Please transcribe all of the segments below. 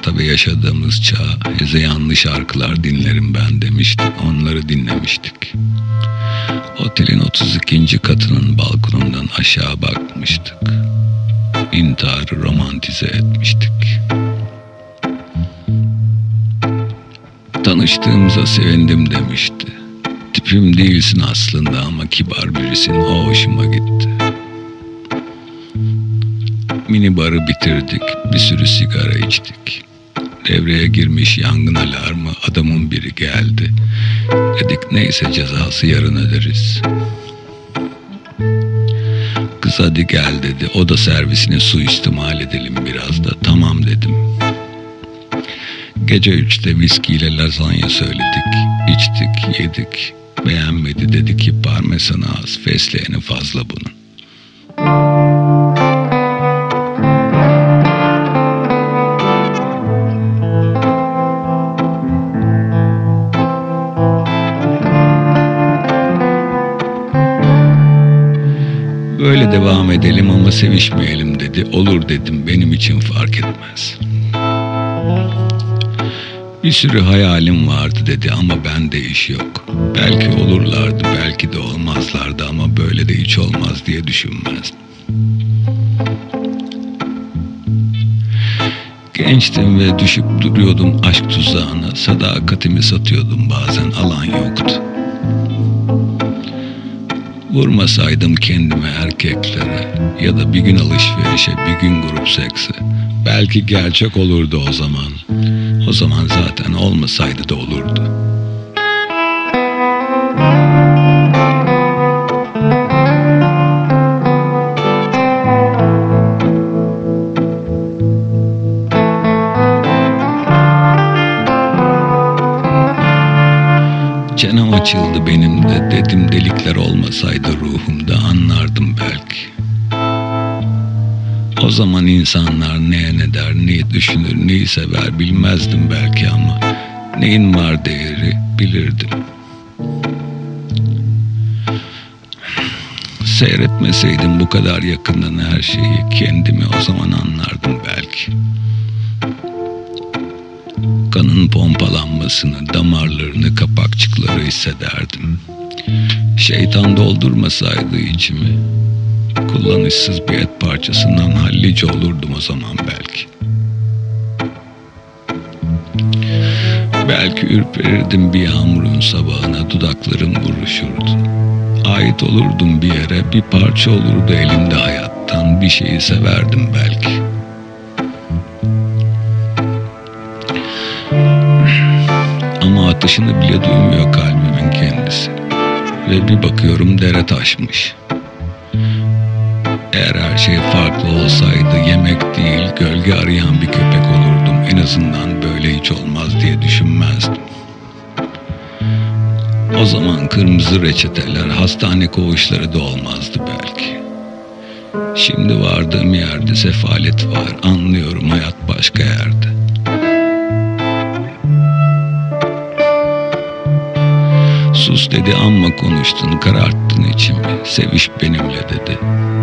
Tabii yaşadığımız çağ, hezeyanlı şarkılar dinlerim ben demiştik. Onları dinlemiştik. Otelin 32. katının balkonundan aşağı bakmıştık. İntiharı romantize etmiştik. Tanıştığımıza sevindim demişti. Tipim değilsin aslında ama kibar birisin, o hoşuma gitti. Mini barı bitirdik, bir sürü sigara içtik. Devreye girmiş yangın alarmı, adamın biri geldi. Dedik neyse cezası yarın öderiz. Kız hadi gel dedi, oda servisine suistimal edelim biraz da. Tamam dedim. Gece 3'te viskiyle lazanya söyledik, içtik, yedik. Beğenmedi, dedi ki parmesanı az, fesleğeni fazla bunun. Böyle devam edelim ama sevişmeyelim dedi. Olur dedim, benim için fark etmez. Bir sürü hayalim vardı dedi ama bende iş yok. Belki olurlardı, belki de olmazlardı ama böyle de hiç olmaz diye düşünmezdim. Gençtim ve düşüp duruyordum aşk tuzağına. Sadakatimi satıyordum bazen, alan yoktu. Vurmasaydım kendime erkeklere ya da bir gün alışverişe, bir gün grup sekse, belki gerçek olurdu o zaman. O zaman zaten olmasaydı da olurdu. Çenem açıldı benim de, dedim delikler olmasaydı ruhumda anlardım belki. O zaman insanlar neye ne der, neyi düşünür, neyi sever bilmezdim belki ama neyin var değeri bilirdim. Seyretmeseydim bu kadar yakından her şeyi, kendimi o zaman anlardım belki. Kanın pompalanmasını, damarlarını, kapakçıkları hissederdim. Şeytan doldurmasaydı içimi, kullanışsız bir et parçasından hallice olurdum o zaman belki. Belki ürperirdim bir yağmurun sabahına, dudaklarım buruşurdu. Ait olurdum bir yere, bir parça olurdu elimde hayattan, bir şeyi severdim belki. Ama atışını bile duymuyor kalbimin kendisi. Ve bir bakıyorum dere taşmış. Eğer her şey farklı olsaydı yemek değil gölge arayan bir köpek olurdum. En azından böyle hiç olmaz diye düşünmezdim. O zaman kırmızı reçeteler, hastane koğuşları da olmazdı belki. Şimdi vardığım yerde sefalet var. Anlıyorum, hayat başka yerde. Sus dedi, amma konuştun, kararttın içimi. Seviş benimle dedi.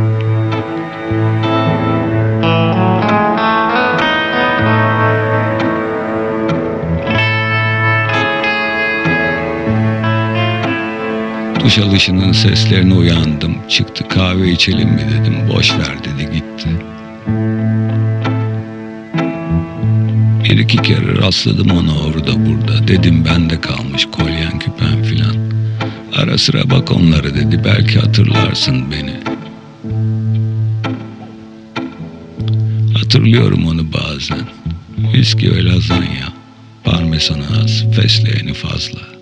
Duş alışının seslerine uyandım. Çıktı, kahve içelim mi dedim. Boş ver dedi, gitti. Bir iki kere rastladım ona orada burada. Dedim bende kalmış kolyen, küpen filan. Ara sıra bak onlara dedi. Belki hatırlarsın beni. Hatırlıyorum onu bazen. Viski ve lazanya, parmesanı az, fesleğeni fazla.